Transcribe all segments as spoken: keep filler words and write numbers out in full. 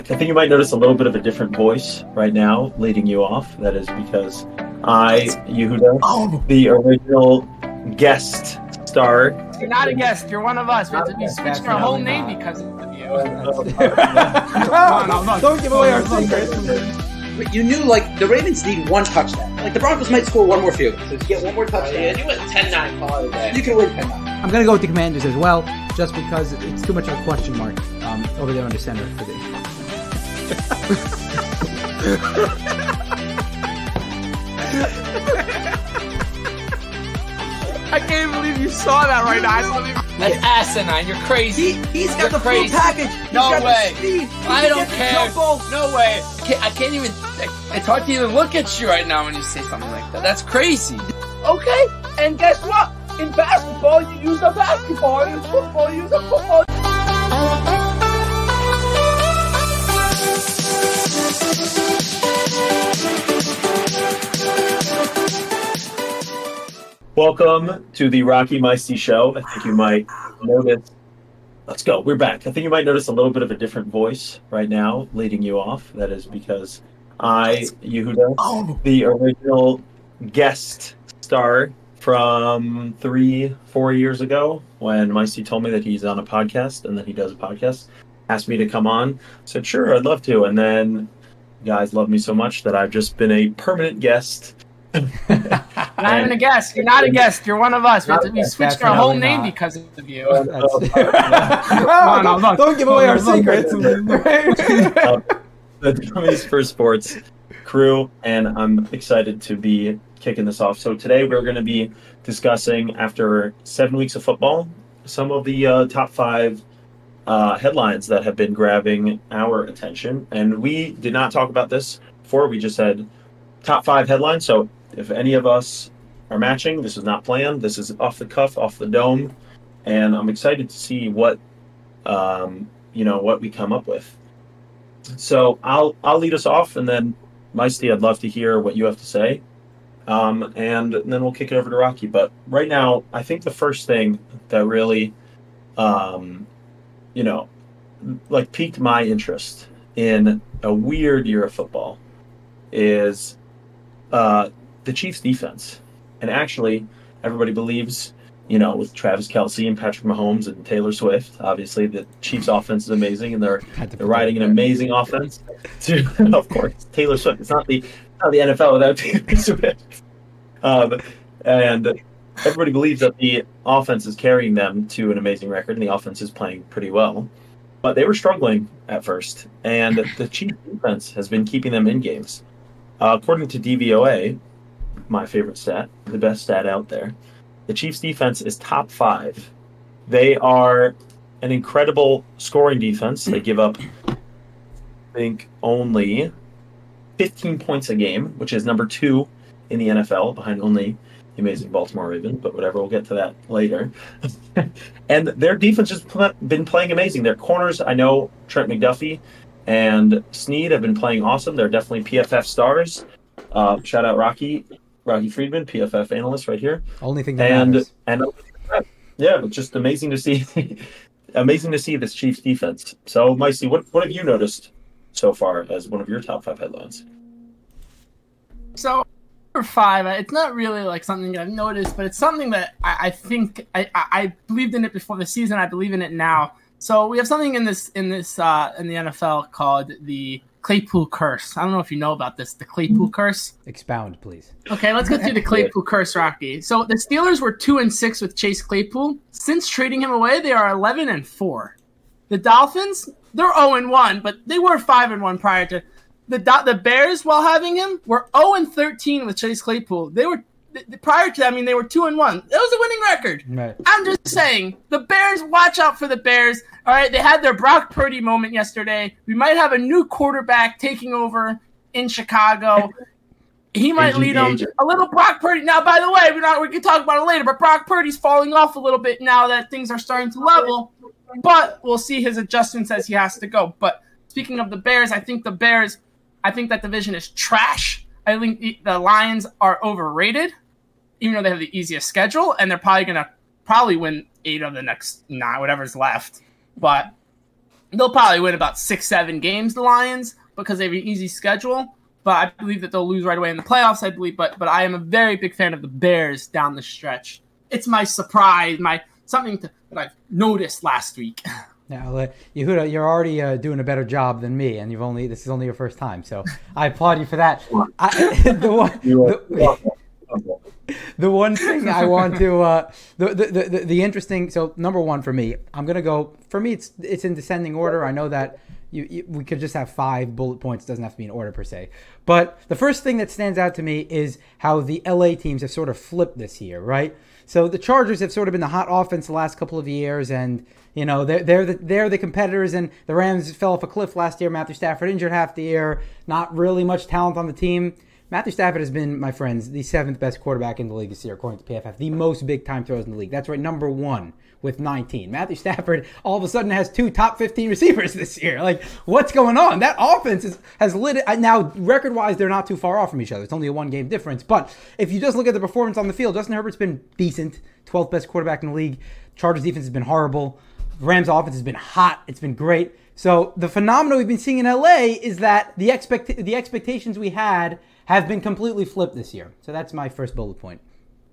I think you might notice a little bit of a different voice right now leading you off. That is because I, Yehuda, oh. the original guest star. You're not a guest. You're one of us. We have to be switching our whole name because of you. no, no, no, don't give away our secrets. But you knew, like, the Ravens need one touchdown. Like, the Broncos might score one more field. So if you get one more touchdown, yeah, you win ten nine probably. You can win ten nine. I'm going to go with the Commanders as well, just because it's too much of a question mark um, over there on the center for the... I can't believe you saw that right now. I don't believe That's asinine. You're crazy. He, he's got You're the crazy. full package. He's no got way. The speed. I don't the care. No way. I can't, I can't even. It's hard to even look at you right now when you say something like that. That's crazy. Okay. And guess what? In basketball, you use a basketball. In football, you use a football. Welcome to the Rocky Meisty Show. I think you might notice. Let's go. We're back. I think you might notice a little bit of a different voice right now leading you off. That is because I, Yehuda, oh. the original guest star from three, four years ago, when Meisty told me that he's on a podcast and that he does a podcast, asked me to come on. I said, sure, I'd love to. And then you guys love me so much that I've just been a permanent guest. Not even a guest. You're not a guest. You're one of us. We have to be switching our whole name not. because of you. no, no, no, don't give away our secrets. uh, the Dummies for Sports crew, and I'm excited to be kicking this off. So today we're going to be discussing, after seven weeks of football, some of the uh, top five uh, headlines that have been grabbing our attention. And we did not talk about this before. We just said top five headlines. So if any of us are matching, this is not planned. This is off the cuff, off the dome, and I'm excited to see what, um, you know, what we come up with. So I'll I'll lead us off, and then Meisty, I'd love to hear what you have to say, um, and then we'll kick it over to Rocky. But right now, I think the first thing that really, um, you know, like piqued my interest in a weird year of football is uh, the Chiefs' defense. And actually, everybody believes, you know, with Travis Kelce and Patrick Mahomes and Taylor Swift, obviously the Chiefs' offense is amazing, and they're they're riding an amazing offense. Of course, Taylor Swift. It's not the not the N F L without Taylor Swift. Um, and everybody believes that the offense is carrying them to an amazing record, and the offense is playing pretty well. But they were struggling at first, and the Chiefs' defense has been keeping them in games. Uh, according to D V O A, my favorite stat, the best stat out there, the Chiefs' defense is top five. They are an incredible scoring defense. They give up, I think, only fifteen points a game, which is number two in the N F L, behind only the amazing Baltimore Ravens, but whatever, we'll get to that later. And their defense has been playing amazing. Their corners, I know Trent McDuffie and Snead have been playing awesome. They're definitely P F F stars. Uh, shout out Rocky, Rocky Friedman, P F F analyst right here. Only thing that and matters. and yeah, it's just amazing to see, amazing to see this Chiefs defense. So, Meisty, what what have you noticed so far as one of your top five headlines? So, number five, it's not really like something I've noticed, but it's something that I, I think I, I believed in it before the season. I believe in it now. So we have something in this in this uh, in the N F L called the Claypool curse. I don't know if you know about this, the Claypool curse. Expound, please. Okay, let's go through the Claypool curse, Rocky. So the Steelers were two and six with Chase Claypool. Since trading him away, they are eleven and four. The Dolphins, they're zero and one, but they were five and one prior to the the Bears. While having him, were zero and thirteen with Chase Claypool. They were prior to that. I mean, they were two and one. That was a winning record. Right. I'm just saying, the Bears. Watch out for the Bears. All right, they had their Brock Purdy moment yesterday. We might have a new quarterback taking over in Chicago. He might lead them a little. Brock Purdy. Now, by the way, we're not. We can talk about it later. But Brock Purdy's falling off a little bit now that things are starting to level. But we'll see his adjustments as he has to go. But speaking of the Bears, I think the Bears. I think that division is trash. I think the, the Lions are overrated, even though they have the easiest schedule, and they're probably gonna probably win eight of the next nine, whatever's left. But they'll probably win about six, seven games, the Lions, because they have an easy schedule. But I believe that they'll lose right away in the playoffs, I believe. But but I am a very big fan of the Bears down the stretch. It's my surprise, my something to, that I've noticed last week. Now, uh, Yehuda, you're already uh, doing a better job than me, and you've only this is only your first time, so I applaud you for that. I, the, one, the, the one thing I want to uh, the, the the the interesting. So number one for me, I'm gonna go. For me, it's it's in descending order. I know that you, you we could just have five bullet points. It doesn't have to be in order per se. But the first thing that stands out to me is how the L A teams have sort of flipped this year, right? So the Chargers have sort of been the hot offense the last couple of years, and you know they're they're the, they're the competitors. And the Rams fell off a cliff last year. Matthew Stafford injured half the year. Not really much talent on the team. Matthew Stafford has been, my friends, the seventh best quarterback in the league this year, according to P F F. The most big-time throws in the league. That's right, number one with nineteen. Matthew Stafford all of a sudden has two top fifteen receivers this year. Like, what's going on? That offense is, has lit it. Now, record-wise, they're not too far off from each other. It's only a one-game difference. But if you just look at the performance on the field, Justin Herbert's been decent, twelfth best quarterback in the league. Chargers defense has been horrible. Rams offense has been hot. It's been great. So the phenomenon we've been seeing in L A is that the expect the expectations we had have been completely flipped this year. So that's my first bullet point.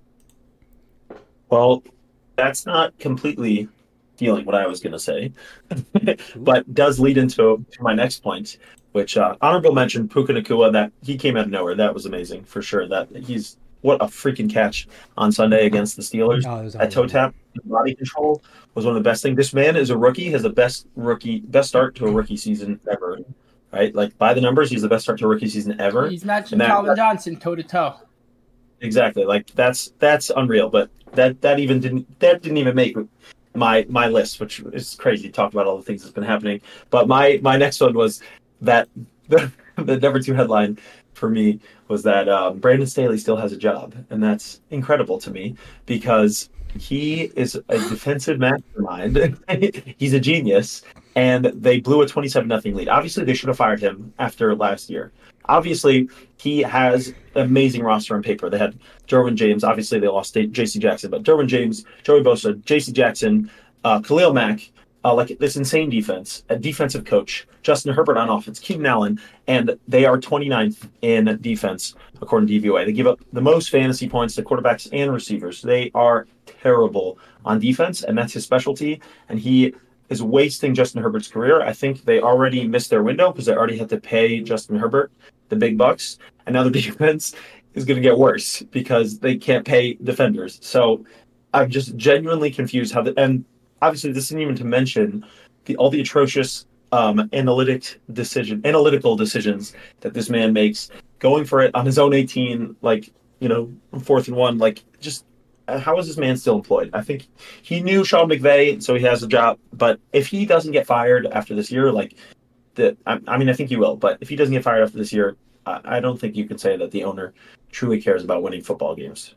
Well, that's not completely feeling what I was going to say, but does lead into to my next point, which uh, honorable mention, Puka Nacua, that he came out of nowhere. That was amazing for sure. That he's what a freaking catch on Sunday against the Steelers. Oh, that toe tap, body control was one of the best things. This man is a rookie, has the best rookie, best start to a rookie season ever. Right, like by the numbers, he's the best start to a rookie season ever. He's matching that, Calvin that, Johnson toe to toe. Exactly, like that's that's unreal. But that that even didn't that didn't even make my my list, which is crazy. Talk about all the things that's been happening. But my my next one was that the, the number two headline for me was that um, Brandon Staley still has a job, and that's incredible to me because he is a defensive mastermind. He's a genius. And they blew a twenty-seven nothing lead. Obviously, they should have fired him after last year. Obviously, he has an amazing roster on paper. They had Derwin James. Obviously, they lost J C Jackson. But Derwin James, Joey Bosa, J C Jackson, uh, Khalil Mack, uh, like this insane defense, a defensive coach, Justin Herbert on offense, Keenan Allen, and they are twenty-ninth in defense, according to D V O A. They give up the most fantasy points to quarterbacks and receivers. They are terrible on defense, and that's his specialty. And he is wasting Justin Herbert's career. I think they already missed their window because they already had to pay Justin Herbert the big bucks, and now the defense is going to get worse because they can't pay defenders. So I'm just genuinely confused how the, and obviously this isn't even to mention the all the atrocious um, analytic decision, analytical decisions that this man makes, going for it on his own eighteen, like, you know, fourth and one, like just. How is this man still employed? I think he knew Sean McVay, so he has a job. But if he doesn't get fired after this year, like the, I, I mean, I think he will. But if he doesn't get fired after this year, I, I don't think you can say that the owner truly cares about winning football games.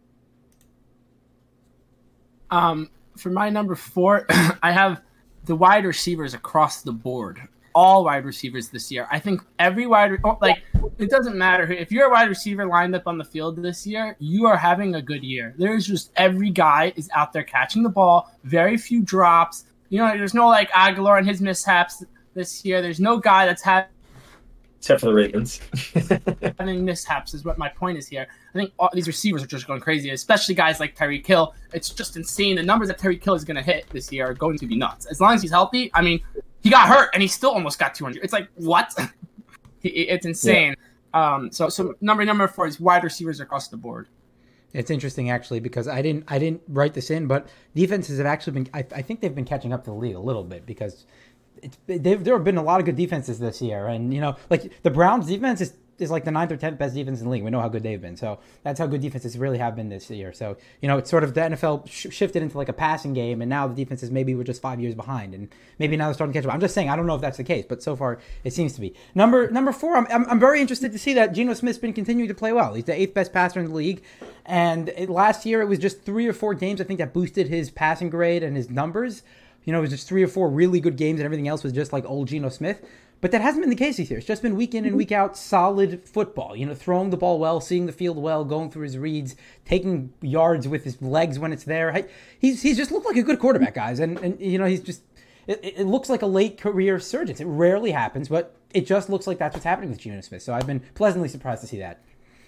Um, for my number four, I have the wide receivers across the board. All wide receivers this year. I think every wide, like, it doesn't matter. If you're a wide receiver lined up on the field this year, you are having a good year. There's just every guy is out there catching the ball, very few drops. You know, there's no, like, Aguilar and his mishaps this year. There's no guy that's had. Except for the Ravens. having mishaps is what my point is here. I think all these receivers are just going crazy, especially guys like Tyreek Hill. It's just insane. The numbers that Tyreek Hill is going to hit this year are going to be nuts. As long as he's healthy, I mean, he got hurt, and he still almost got two hundred. It's like, what? It's insane. Yeah. Um, so, so number number four is wide receivers across the board. It's interesting, actually, because I didn't I didn't write this in, but defenses have actually been. I, I think they've been catching up to the league a little bit because it's, there have been a lot of good defenses this year, and you know, like the Browns' defense is. is like the ninth or tenth best defense in the league. We know how good they've been. So that's how good defenses really have been this year. So, you know, it's sort of the N F L sh- shifted into like a passing game, and now the defenses maybe were just five years behind, and maybe now they're starting to catch up. I'm just saying, I don't know if that's the case, but so far it seems to be. Number number four, I'm I'm, I'm very interested to see that Geno Smith's been continuing to play well. He's the eighth best passer in the league, and it, last year it was just three or four games, I think, that boosted his passing grade and his numbers. You know, it was just three or four really good games, and everything else was just like old Geno Smith. But that hasn't been the case this year. It's just been week in and week out solid football. You know, throwing the ball well, seeing the field well, going through his reads, taking yards with his legs when it's there. He's he's just looked like a good quarterback, guys. And, and you know, he's just it, it looks like a late career resurgence. It rarely happens, but it just looks like that's what's happening with Geno Smith. So I've been pleasantly surprised to see that.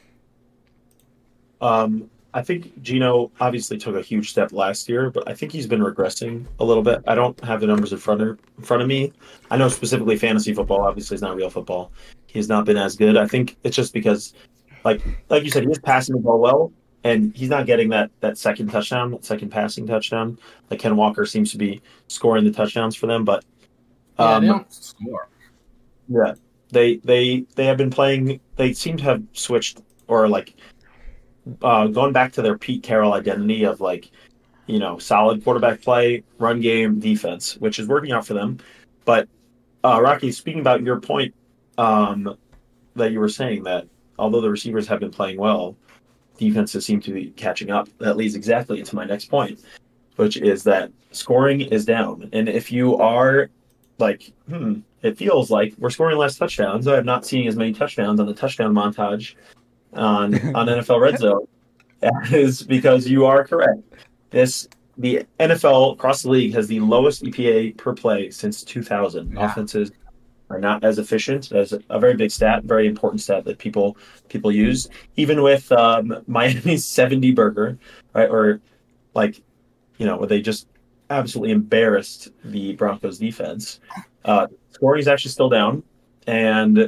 Um, I think Geno obviously took a huge step last year, but I think he's been regressing a little bit. I don't have the numbers in front of in front of me. I know specifically fantasy football. Obviously, it's not real football. He has not been as good. I think it's just because, like like you said, he's passing the ball well, and he's not getting that that second touchdown, that second passing touchdown. Like Ken Walker seems to be scoring the touchdowns for them, but um, yeah, they don't score. Yeah, they they they have been playing. They seem to have switched or like. Uh, going back to their Pete Carroll identity of like, you know, solid quarterback play, run game, defense, which is working out for them. But uh, Rocky, speaking about your point um, that you were saying that although the receivers have been playing well, defenses seem to be catching up. That leads exactly into my next point, which is that scoring is down. And if you are like, hmm, it feels like we're scoring less touchdowns. I'm not seeing as many touchdowns on the touchdown montage on on N F L Red Zone is because you are correct. This the N F L across the league has the lowest E P A per play since two thousand. Yeah. Offenses are not as efficient. That's a very big stat, very important stat that people people use. Even with um, Miami's seventy burger, right, or like you know, where they just absolutely embarrassed the Broncos defense. Uh, scoring is actually still down, and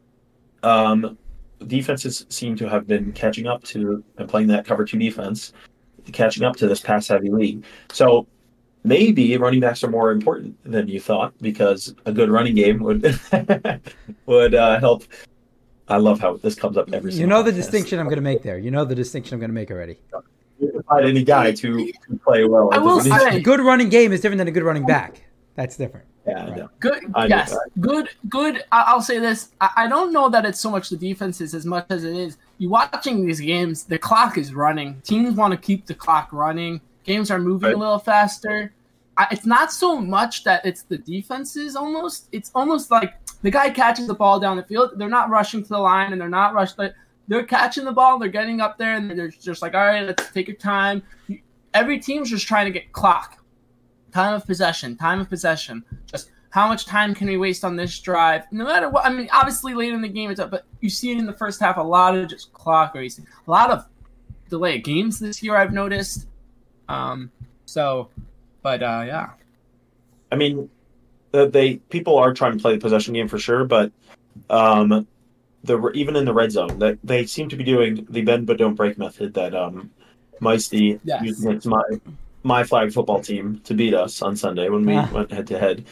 um. defenses seem to have been catching up to and playing that cover two defense, catching up to this pass heavy league. So maybe running backs are more important than you thought because a good running game would would uh, help. I love how this comes up every. You know the podcast. Distinction I'm going to make there. You know the distinction I'm going to make already. You can find any guy to, to play well. I will say, a good running game is different than a good running back. That's different. Yeah, I know. Good. I yes, know. good. Good. I'll say this. I don't know that it's so much the defenses as much as it is you watching these games. The clock is running. Teams want to keep the clock running. Games are moving right. a little faster. It's not so much that it's the defenses. Almost, it's almost like the guy catches the ball down the field. They're not rushing to the line, and they're not rushed. They're catching the ball. They're getting up there, and they're just like, all right, let's take your time. Every team's just trying to get clock. Time of possession, time of possession. Just how much time can we waste on this drive? No matter what. I mean, obviously later in the game it's up, but you see it in the first half, a lot of just clock racing. A lot of delay games this year I've noticed. Um, so, but uh, yeah. I mean, they people are trying to play the possession game for sure, but um, the even in the red zone, that they seem to be doing the bend but don't break method that um, Meisty yes. used against my my flag football team to beat us on Sunday when we ah. went head to head.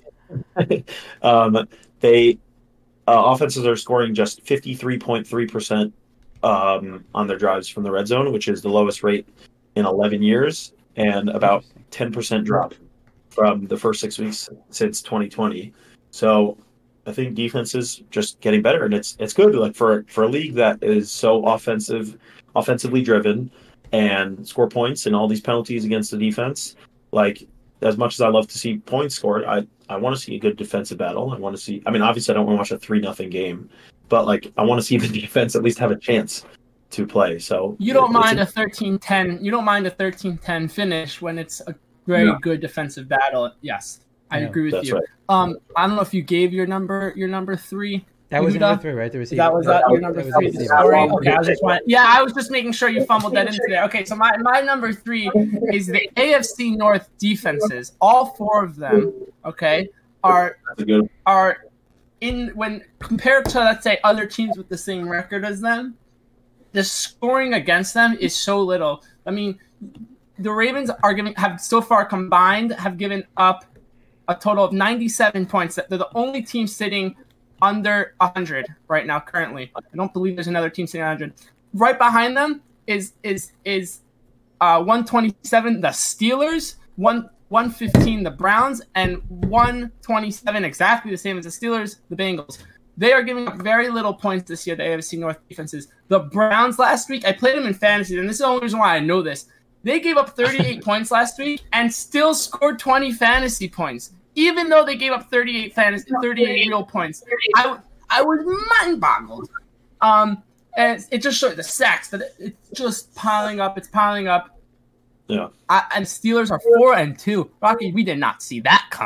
Um, they uh, offenses are scoring just fifty-three point three percent um, on their drives from the red zone, which is the lowest rate in eleven years, and about ten percent drop from the first six weeks since twenty twenty. So I think defense is just getting better, and it's it's good. Like for for a league that is so offensive, offensively driven, and score points and all these penalties against the defense. Like as much as I love to see points scored, I I want to see a good defensive battle. I want to see. I mean, obviously, I don't want to watch a three nothing game, but like I want to see the defense at least have a chance to play. So you don't mind a thirteen ten. You don't mind a thirteen ten finish when it's a very yeah. good defensive battle. Yes, I yeah, agree with you. Right. Um, I don't know if you gave your number your number three. That was number three, right? There was that was that, your number that three. Was Sorry. Okay, I was just want, yeah, I was just making sure you fumbled that into there. Okay, so my, my number three is the A F C North defenses. All four of them, okay, are are in when compared to let's say other teams with the same record as them, the scoring against them is so little. I mean, the Ravens are giving have so far combined have given up a total of ninety-seven points. They're the only team sitting under one hundred right now currently. I don't believe there's another team sitting one hundred. Right behind them is is is uh, one twenty-seven the Steelers, one one fifteen the Browns, and one twenty-seven exactly the same as the Steelers, the Bengals. They are giving up very little points this year, the A F C North defenses. The Browns last week, I played them in fantasy, and this is the only reason why I know this. They gave up thirty-eight points last week and still scored twenty fantasy points. Even though they gave up thirty-eight fantasy, thirty-eight real points, I, I was mind-boggled. Um, and it, it just showed the sacks that it, it's just piling up. It's piling up. Yeah. I, and Steelers are four and two. Rocky, we did not see that coming.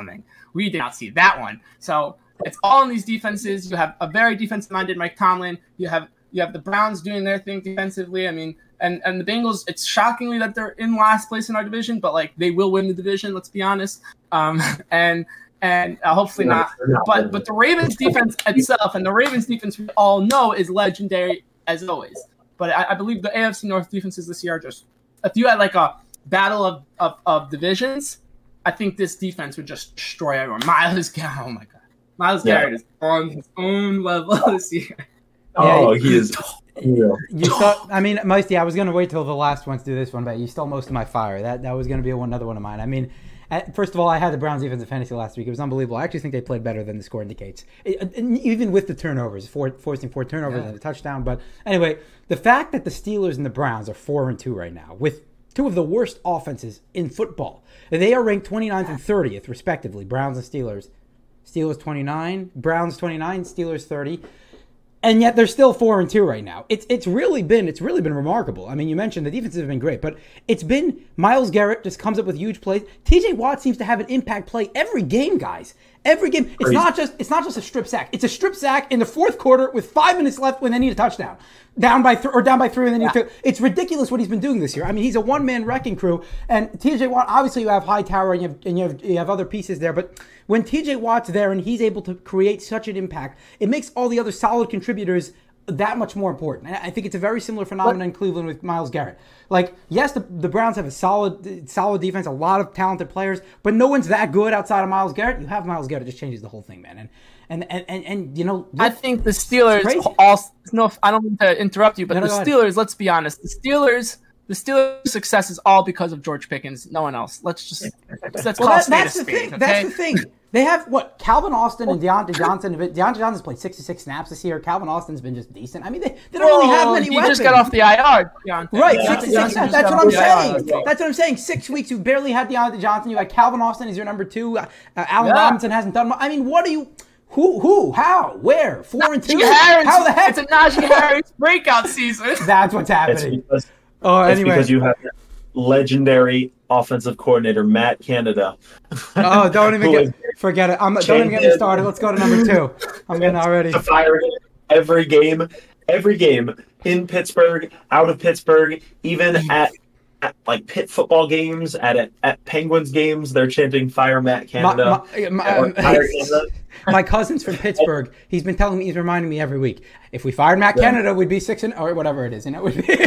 We did not see that one. So it's all in these defenses. You have a very defensive-minded Mike Tomlin. You have you have the Browns doing their thing defensively. I mean, and, and the Bengals, it's shockingly that they're in last place in our division, but, like, they will win the division, let's be honest. Um, and and uh, hopefully not. But but the Ravens defense itself, and the Ravens defense we all know is legendary as always. But I, I believe the A F C North defenses this year are just, if you had like a battle of, of, of divisions, I think this defense would just destroy everyone. Myles Garrett, oh my God. Myles yeah. Garrett is on his own level this year. Oh, he is. Yeah. You thought, I mean, Meisty, I was going to wait till the last one to do this one, but you stole most of my fire. That that was going to be one, another one of mine. I mean, at, first of all, I had the Browns defensive fantasy last week. It was unbelievable. I actually think they played better than the score indicates, it, even with the turnovers, four, forcing four turnovers yeah. and a touchdown. But anyway, the fact that the Steelers and the Browns are four and two right now, with two of the worst offenses in football, they are ranked twenty-ninth and thirtieth, respectively. Browns and Steelers. Steelers twenty-nine, Browns twenty-nine, Steelers thirty. And yet they're still four and two right now. It's it's really been it's really been remarkable. I mean, you mentioned the defenses have been great, but it's been Myles Garrett just comes up with huge plays. T J Watt seems to have an impact play every game, guys. Every game. It's Crazy. not just it's not just a strip sack. It's a strip sack in the fourth quarter with five minutes left when they need a touchdown. Down by th- or down by three and then yeah. you th- it's ridiculous what he's been doing this year. I mean, he's a one-man wrecking crew. And T J Watt, obviously you have Hightower and you have and you have, you have other pieces there, but when T J Watt's there and he's able to create such an impact, it makes all the other solid contributors that much more important. And I think it's a very similar phenomenon in Cleveland with Myles Garrett. Like, yes, the, the Browns have a solid solid defense, a lot of talented players, but no one's that good outside of Myles Garrett. You have Myles Garrett, it just changes the whole thing, man. And and and and, and you know, I think the Steelers all no I don't mean to interrupt you, but no, no, the Steelers, let's be honest, the Steelers The Steelers' success is all because of George Pickens, no one else. Let's just let's well, call that, spade that's a the spade, thing. okay? That's the thing. They have what Calvin Austin and Deontay Johnson. Deontay Johnson's played sixty-six snaps this year. Calvin Austin's been just decent. I mean, they, they don't really have many he weapons. He just got off the I R. Deontay. Right, Deontay sixty-six Johnson snaps. just That's got what I'm off the I R. saying. That's what I'm saying. Six weeks. You barely had Deontay Johnson. You had Calvin Austin as your number two. Uh, Allen Yeah. Robinson hasn't done much. I mean, what are you? Who? Who? How? Where? Four and two? Najee Harris. How the heck? It's a Najee Harris breakout season. That's what's It's happening. because, Oh, it's anyway. because you have legendary offensive coordinator Matt Canada. Oh, don't even who get is forget it. I'm, don't even get me started. Let's go to number two. I'm getting already. to fire every game, every game in Pittsburgh, out of Pittsburgh, even at, at like Pitt football games, at at Penguins games, they're chanting "Fire Matt Canada." My, my, or, my, Fire Canada. my cousin's from Pittsburgh. He's been telling me, he's reminding me every week. If we fired Matt Yeah. Canada, we'd be six and or whatever it is. You know, we'd be.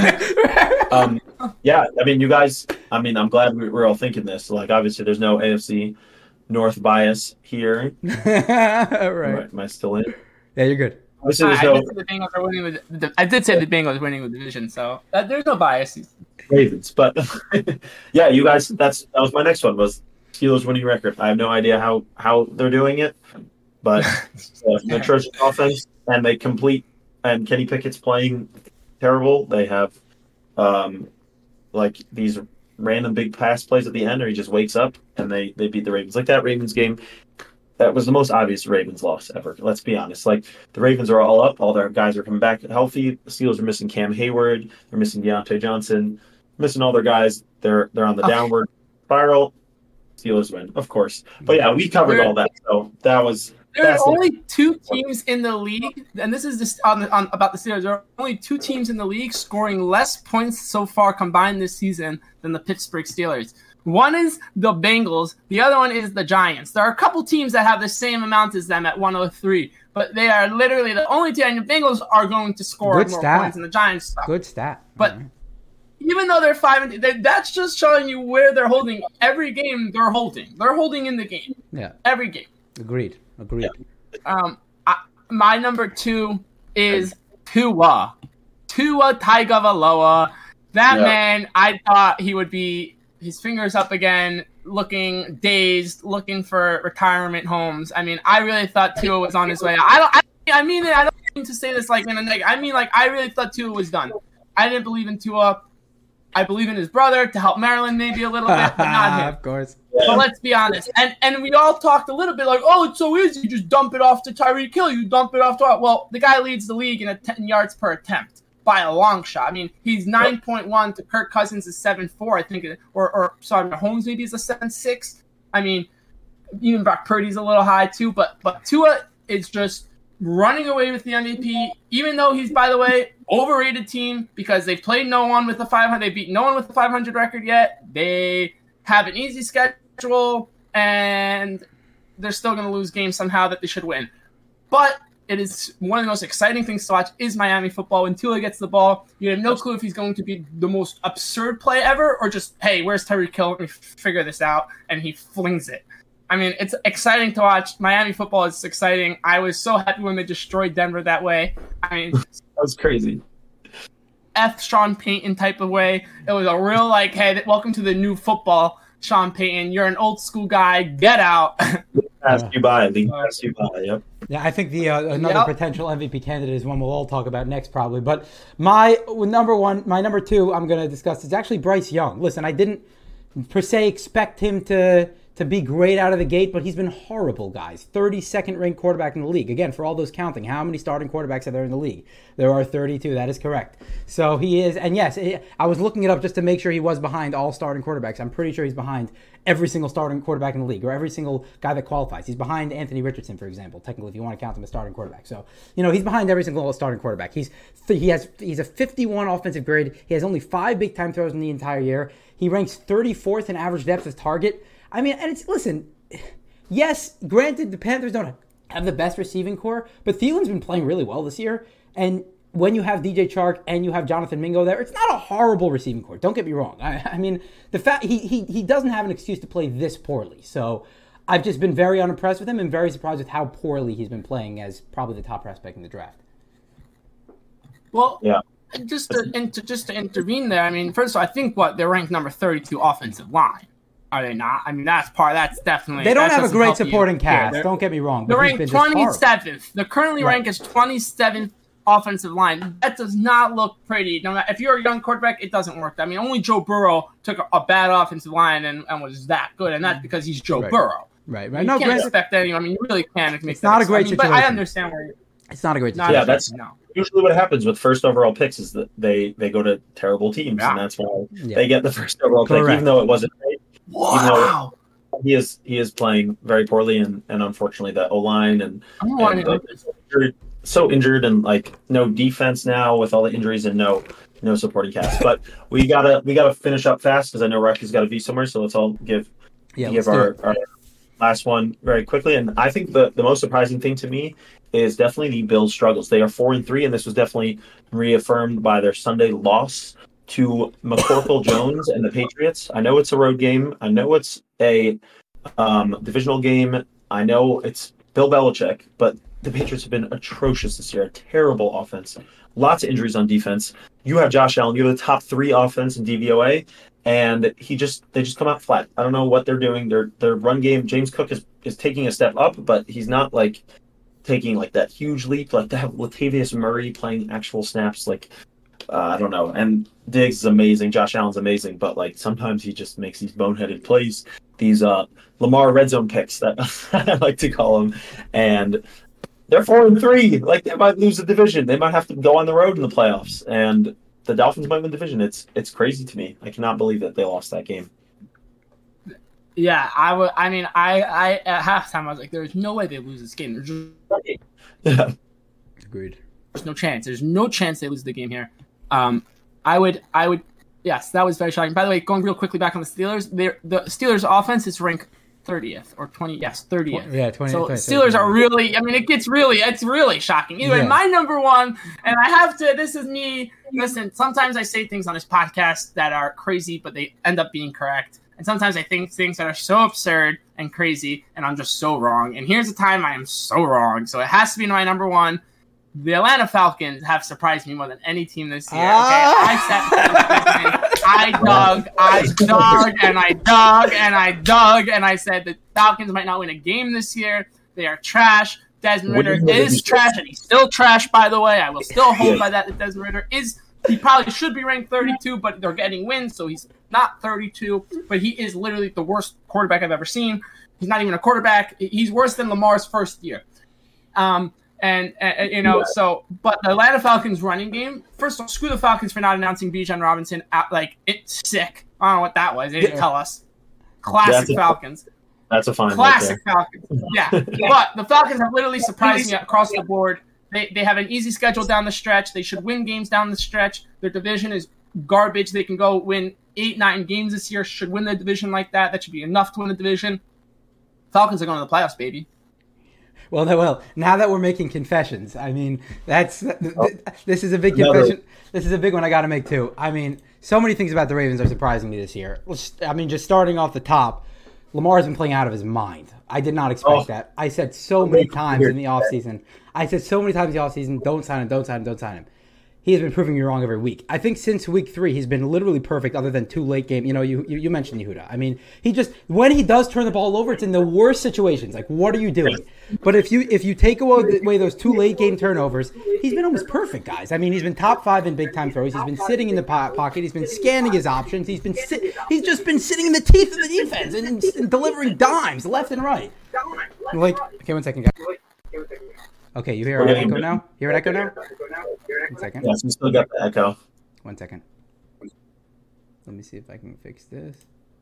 um, yeah, I mean, you guys. I mean, I'm glad we- we're all thinking this. Like, obviously, there's no A F C North bias here. right. Right, am I still in? Yeah, you're good. Obviously, I, there's I no did say the Bengals are winning with the, I did say the Bengals winning with the division, so uh, there's no bias. Ravens, but yeah, you guys. That's that was my next one. Was Steelers winning record? I have no idea how how they're doing it, but uh, the atrocious offense, and they complete. And Kenny Pickett's playing terrible. They have um like these random big pass plays at the end, or he just wakes up and they they beat the Ravens. Like that Ravens game, that was the most obvious Ravens loss ever. Let's be honest. Like the Ravens are all up, all their guys are coming back healthy. The Steelers are missing Cam Hayward, they're missing Deontay Johnson, missing all their guys. They're they're on the Okay. downward spiral. Steelers win, of course. But yeah, we covered all that. So that was There are that's only it. two teams in the league, and this is just on, on about the Steelers. There are only two teams in the league scoring less points so far combined this season than the Pittsburgh Steelers. One is the Bengals. The other one is the Giants. There are a couple teams that have the same amount as them at one oh three, but they are literally the only team. And the Bengals are going to score Good more stat. points than the Giants. Stuff. Good stat. But even though they're five, and they, that's just showing you where they're holding. Every game they're holding. They're holding in the game. Yeah. Every game. Agreed. Agreed. Um, I, my number two is Tua. Tua Tagovailoa. That Yeah. man, I thought he would be his fingers up again, looking dazed, looking for retirement homes. I mean, I really thought Tua was on his way. I don't. I, I mean it. I don't mean to say this like in a negative. I mean, like I really thought Tua was done. I didn't believe in Tua. I believe in his brother to help Maryland maybe a little bit, but not him. Of course. But let's be honest. And and we all talked a little bit like, oh, it's so easy. You just dump it off to Tyreek Hill. You dump it off to – well, the guy leads the league in a ten yards per attempt by a long shot. I mean, he's nine point one to Kirk Cousins is seven point four, I think. Or, or sorry, Mahomes maybe is a seven point six. I mean, even Brock Purdy's a little high too. But but Tua is just running away with the M V P, even though he's, by the way, overrated team because they've played no one with the five hundred. They beat no one with the five hundred record yet. They have an easy schedule, and they're still going to lose games somehow that they should win. But it is one of the most exciting things to watch is Miami football. When Tua gets the ball, you have no clue if he's going to be the most absurd play ever or just, hey, where's Tyreek Hill? Let me figure this out. And he flings it. I mean, it's exciting to watch. Miami football is exciting. I was so happy when they destroyed Denver that way. I mean, that was crazy. F Sean Payton type of way. It was a real, like, hey, welcome to the new football, Sean Payton. You're an old school guy. Get out. Pass you by. League pass you by. Yep. Yeah, I think the uh, another Yep. potential M V P candidate is one we'll all talk about next probably. But my number one, my number two I'm going to discuss is actually Bryce Young. Listen, I didn't per se expect him to to be great out of the gate, but he's been horrible, guys. thirty-second ranked quarterback in the league. Again, for all those counting, how many starting quarterbacks are there in the league? There are thirty-two. That is correct. So he is, and yes, I was looking it up just to make sure he was behind all starting quarterbacks. I'm pretty sure he's behind every single starting quarterback in the league, or every single guy that qualifies. He's behind Anthony Richardson, for example, technically, if you want to count him as starting quarterback. So, you know, he's behind every single starting quarterback. He's he has he's a fifty-one offensive grade. He has only five big time throws in the entire year. He ranks thirty-fourth in average depth of target. I mean, and it's, listen, yes, granted, the Panthers don't have the best receiving core, but Thielen's been playing really well this year. And when you have D J Chark and you have Jonathan Mingo there, it's not a horrible receiving core. Don't get me wrong. I, I mean, the fact he, he he doesn't have an excuse to play this poorly. So I've just been very unimpressed with him and very surprised with how poorly he's been playing as probably the top prospect in the draft. Well, yeah. just to, inter, just to intervene there, I mean, first of all, I think, what, they're ranked number thirty-two offensive line. Are they not? I mean, that's part. That's definitely. They don't that have a great help supporting you. cast. Yeah, don't get me wrong. They're but he's ranked been just twenty-seventh. They're currently Right. ranked as twenty-seventh offensive line. That does not look pretty. No matter, if you're a young quarterback, it doesn't work. I mean, only Joe Burrow took a, a bad offensive line and, and was that good, and that's because he's Joe Right. Burrow. Right, right. You No, can't granted, expect anyone. I mean, you really can't make It's that not a excuse. great I mean, But I situation. understand where you're it's not a great not. situation. Yeah, that's- no. Usually what happens with first overall picks is that they, they go to terrible teams, Yeah. and that's why Yeah. they get the first overall pick, Correct. even though it wasn't great. Wow. He is he is playing very poorly, and, and unfortunately the O-line and, I'm and wanting uh, injured, so injured and like no defense now with all the injuries and no no supporting cast. But we gotta we gotta finish up fast because I know Rocky's got to be somewhere. So let's all give Yeah, give let's do our, it. our last one very quickly. And I think the, the most surprising thing to me is definitely the Bills' struggles. They are four and three, and this was definitely reaffirmed by their Sunday loss to McCorkle Jones and the Patriots. I know it's a road game. I know it's a um, divisional game. I know it's Bill Belichick, but the Patriots have been atrocious this year. A terrible offense. Lots of injuries on defense. You have Josh Allen. You have the top three offense in D V O A, and he just they just come out flat. I don't know what they're doing. Their their run game. James Cook is, is taking a step up, but he's not like taking like that huge leap. Like to have Latavius Murray playing actual snaps, like uh, I don't know. And Diggs is amazing. Josh Allen's amazing, but like sometimes he just makes these boneheaded plays. These uh, Lamar red zone picks that I like to call them, and they're four and three. Like they might lose the division. They might have to go on the road in the playoffs, and the Dolphins might win the division. It's it's crazy to me. I cannot believe that they lost that game. Yeah, I would. I mean, I, I at halftime I was like, "There's no way they lose this game. There's just Yeah. Agreed. There's no chance. There's no chance they lose the game here." Um, I would. I would. Yes, that was very shocking. By the way, going real quickly back on the Steelers, they're, the Steelers' offense is ranked thirtieth or twenty. Yes, thirtieth. Yeah, twenty. So twenty, Steelers twenty. are really. I mean, it gets really. It's really shocking. Anyway, Yeah. my number one, and I have to. This is me. Listen, sometimes I say things on this podcast that are crazy, but they end up being correct. And sometimes I think things that are so absurd and crazy, and I'm just so wrong. And here's the time I am so wrong. So it has to be my number one. The Atlanta Falcons have surprised me more than any team this year. Okay, Ah. I sat, I dug, I dug, and I dug, and I dug, and I said the Falcons might not win a game this year. They are trash. Desmond What do Ritter you mean? is trash, and he's still trash, by the way. I will still hold by that. That Desmond Ritter is. He probably should be ranked thirty-two, but they're getting wins, so he's not thirty-two. But he is literally the worst quarterback I've ever seen. He's not even a quarterback. He's worse than Lamar's first year. Um, and, and you know, Yeah. so but the Atlanta Falcons running game. First of all, screw the Falcons for not announcing Bijan Robinson. Out, like it's sick. I don't know what that was. They didn't Yeah. tell us. Classic That's it. Falcons. That's a fine. Classic right Falcons. Yeah. But the Falcons have literally surprised me across the board. They they have an easy schedule down the stretch. They should win games down the stretch. Their division is garbage. They can go win eight, nine games this year. Should win the division like that. That should be enough to win the division. Falcons are going to the playoffs, baby. Well, well. Now that we're making confessions, I mean, that's this is a big confession. This is a big one I got to make too. I mean, so many things about the Ravens are surprising me this year. I mean, just starting off the top, Lamar's been playing out of his mind. I did not expect oh. that. I said so many times in the offseason. I said so many times in the offseason, don't sign him, don't sign him, don't sign him. He has been proving me wrong every week. I think since week three, he's been literally perfect other than two late game. You know, you you, you mentioned Yehuda. I mean, he just, when he does turn the ball over, it's in the worst situations. Like, what are you doing? But if you if you take away, away those two late game turnovers, he's been almost perfect, guys. I mean, he's been top five in big time throws. He's been sitting in the po- pocket. He's been scanning his options. He's been si- he's just been sitting in the teeth of the defense and, and delivering dimes left and right. Like, okay, one second, guys. Okay, you hear an echo now? Hear an echo now? One second. Yes, we still got the echo. One second. Let me see if I can fix this.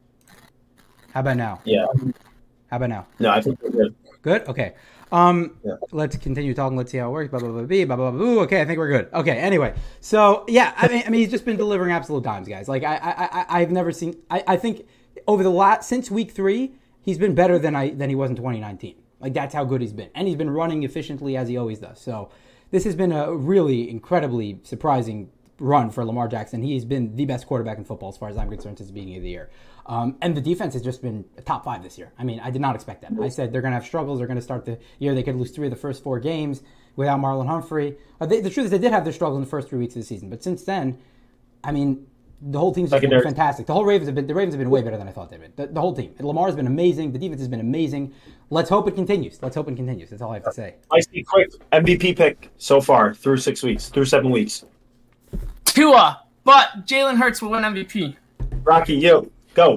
How about now? Yeah. How about now? No, I think we're good. Good? Okay. Um, yeah. Let's continue talking. Let's see how it works. Blah, blah, blah, blah, blah, blah, blah. Okay, I think we're good. Okay, anyway. So, yeah, I mean, I mean, he's just been delivering absolute dimes, guys. Like, I, I, I, I've never seen, I, I think over the last, since week three, he's been better than I, than he was in twenty nineteen. Like, that's how good he's been. And he's been running efficiently as he always does. So this has been a really incredibly surprising run for Lamar Jackson. He's been the best quarterback in football as far as I'm concerned since the beginning of the year. Um, and the defense has just been a top five this year. I mean, I did not expect that. I said they're going to have struggles. They're going to start the year. They could lose three of the first four games without Marlon Humphrey. Uh, they, the truth is they did have their struggle in the first three weeks of the season. But since then, I mean, the whole team's just been fantastic. The whole Ravens have been the Ravens have been way better than I thought they'd been. The, the whole team. And Lamar's been amazing. The defense has been amazing. Let's hope it continues. Let's hope it continues. That's all I have to say. I see quick M V P pick so far through six weeks, through seven weeks. Tua, but Jalen Hurts will win M V P. Rocky, you go.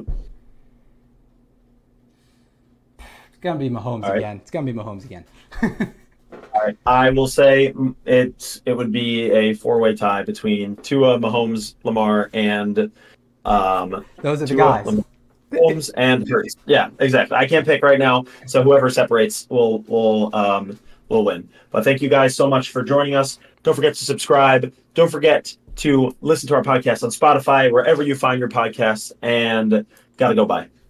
It's gonna be Mahomes right. again. It's gonna be Mahomes again. All right, I will say it's it would be a four-way tie between Tua, Mahomes, Lamar, and um. Those are the Tua, guys. Lamar, Mahomes and Hurts. Yeah, exactly. I can't pick right now, so whoever separates will will um will win. But thank you guys so much for joining us. Don't forget to subscribe. Don't forget to listen to our podcast on Spotify, wherever you find your podcasts, and gotta go bye.